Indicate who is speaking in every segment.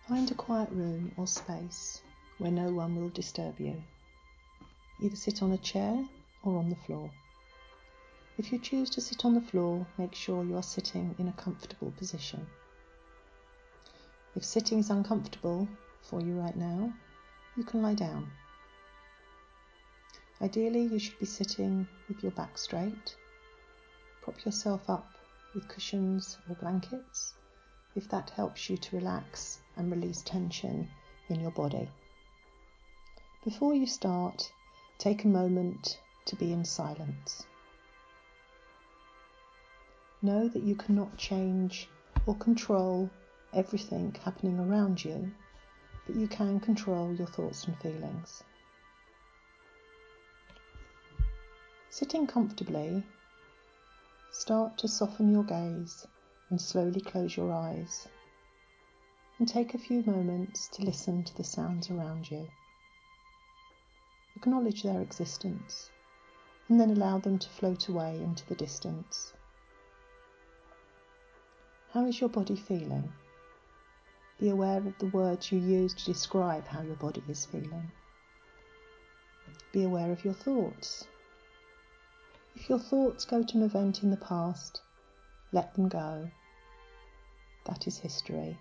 Speaker 1: Find a quiet room or space where no one will disturb you. Either sit on a chair or on the floor. If you choose to sit on the floor, make sure you are sitting in a comfortable position. If sitting is uncomfortable for you right now, you can lie down. Ideally, you should be sitting with your back straight. Prop yourself up with cushions or blankets if that helps you to relax and release tension in your body. Before you start, take a moment to be in silence. Know that you cannot change or control everything happening around you, but you can control your thoughts and feelings. Sitting comfortably, start to soften your gaze and slowly close your eyes, and take a few moments to listen to the sounds around you. Acknowledge their existence and then allow them to float away into the distance. How is your body feeling? Be aware of the words you use to describe how your body is feeling. Be aware of your thoughts. If your thoughts go to an event in the past, let them go. That is history.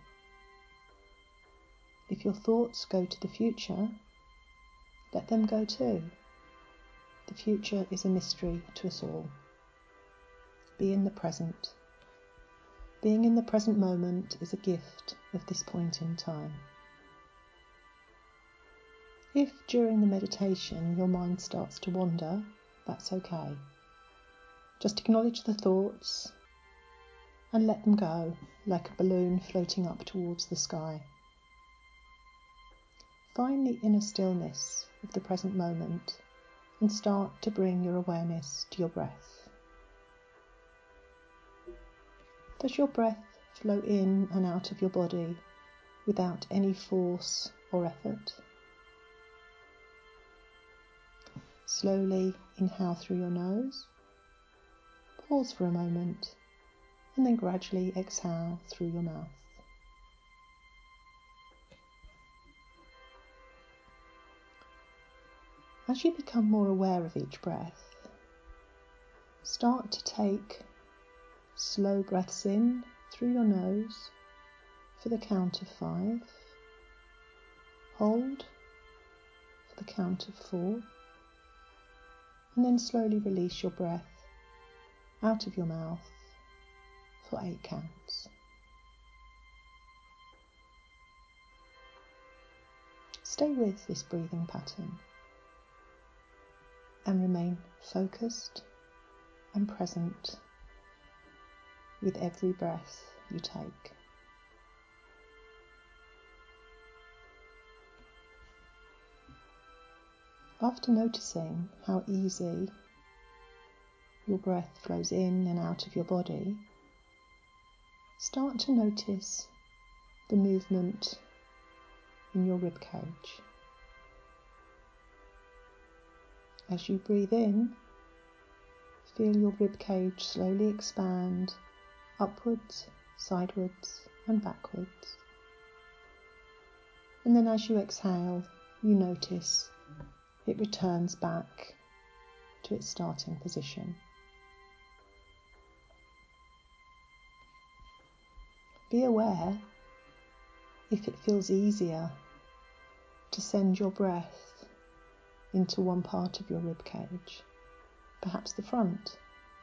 Speaker 1: If your thoughts go to the future, let them go too. The future is a mystery to us all. Be in the present. Being in the present moment is a gift of this point in time. If during the meditation your mind starts to wander, that's okay. Just acknowledge the thoughts and let them go like a balloon floating up towards the sky. Find the inner stillness of the present moment and start to bring your awareness to your breath. Does your breath flow in and out of your body without any force or effort? Slowly inhale through your nose, pause for a moment, and then gradually exhale through your mouth. As you become more aware of each breath, start to take slow breaths in through your nose for the count of 5. Hold for the count of 4. And then slowly release your breath out of your mouth for 8 counts. Stay with this breathing pattern and remain focused and present with every breath you take. After noticing how easy your breath flows in and out of your body, start to notice the movement in your rib cage. As you breathe in, feel your rib cage slowly expand upwards, sideways and backwards. And then as you exhale, you notice it returns back to its starting position. Be aware if it feels easier to send your breath into one part of your rib cage, perhaps the front.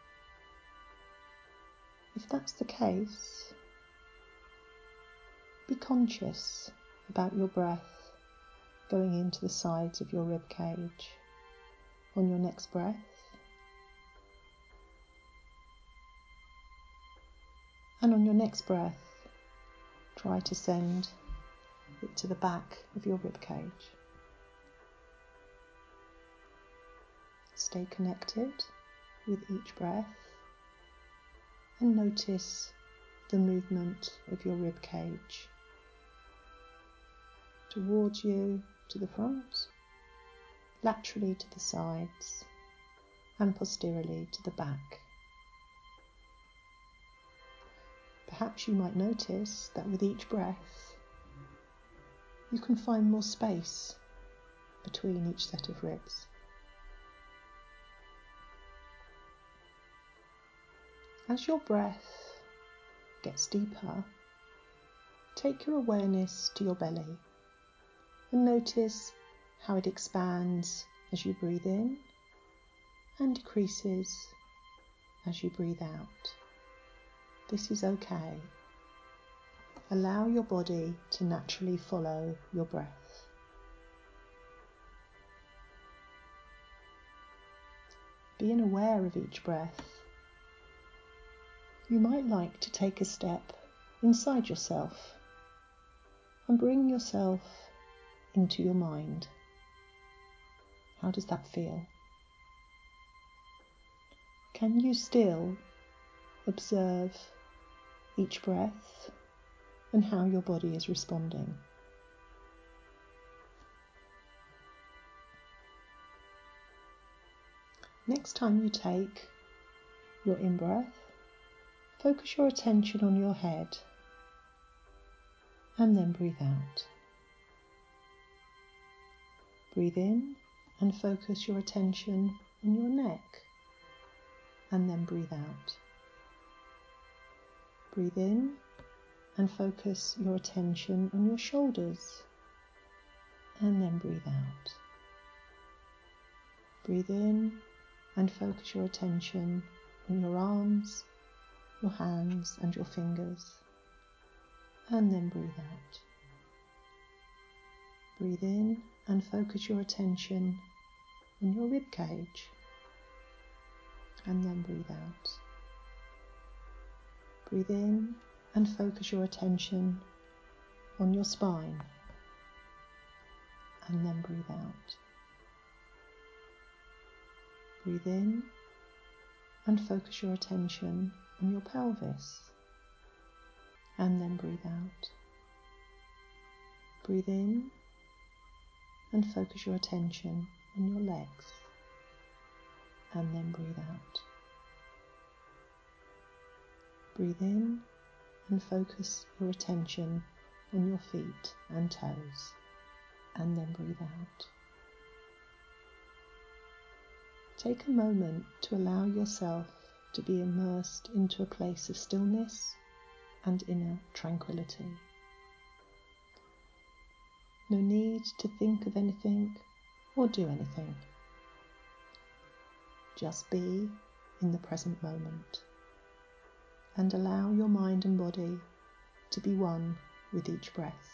Speaker 1: If that's the case, be conscious about your breath going into the sides of your rib cage on your next breath. And on your next breath, try to send it to the back of your rib cage. Stay connected with each breath and notice the movement of your rib cage towards you to the front, laterally to the sides, and posteriorly to the back. Perhaps you might notice that with each breath, you can find more space between each set of ribs. As your breath gets deeper, take your awareness to your belly and notice how it expands as you breathe in and decreases as you breathe out. This is okay. Allow your body to naturally follow your breath. Being aware of each breath, you might like to take a step inside yourself and bring yourself into your mind. How does that feel? Can you still observe each breath and how your body is responding? Next time you take your in-breath, focus your attention on your head and then breathe out. Breathe in and focus your attention on your neck and then breathe out. Breathe in and focus your attention on your shoulders and then breathe out. Breathe in and focus your attention on your arms, your hands and your fingers, and then breathe out. Breathe in and focus your attention on your rib cage, and then breathe out. Breathe in and focus your attention on your spine, and then breathe out. Breathe in and focus your attention on your pelvis, and then breathe out. Breathe in and focus your attention on your legs, and then breathe out. Breathe in and focus your attention on your feet and toes, and then breathe out. Take a moment to allow yourself to be immersed into a place of stillness and inner tranquility. No need to think of anything or do anything. Just be in the present moment and allow your mind and body to be one with each breath.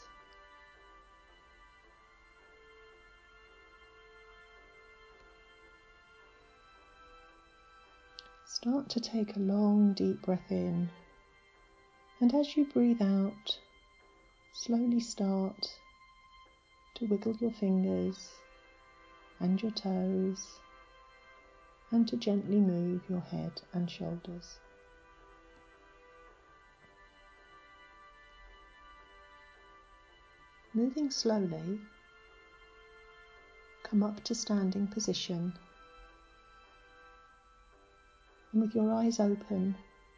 Speaker 1: Start to take a long, deep breath in, and as you breathe out, slowly start to wiggle your fingers and your toes, and to gently move your head and shoulders. Moving slowly, come up to standing position, and with your eyes open,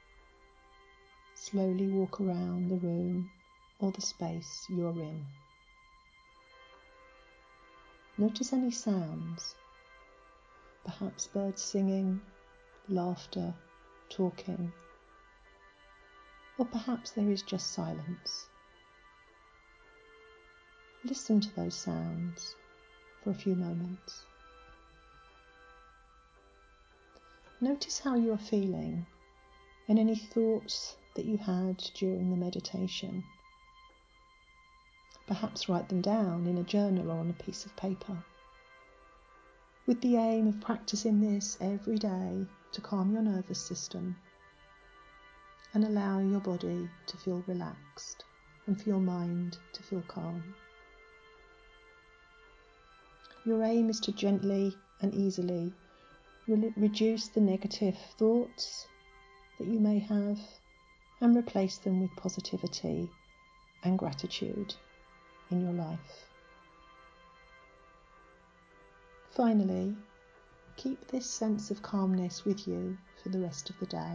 Speaker 1: slowly walk around the room or the space you're in. Notice any sounds, perhaps birds singing, laughter, talking, or perhaps there is just silence. Listen to those sounds for a few moments. Notice how you are feeling and any thoughts that you had during the meditation. Perhaps write them down in a journal or on a piece of paper, with the aim of practicing this every day to calm your nervous system and allow your body to feel relaxed and for your mind to feel calm. Your aim is to gently and easily reduce the negative thoughts that you may have and replace them with positivity and gratitude in your life. Finally, keep this sense of calmness with you for the rest of the day.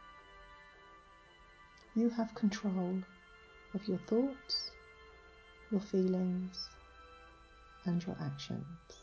Speaker 1: You have control of your thoughts, your feelings and your actions.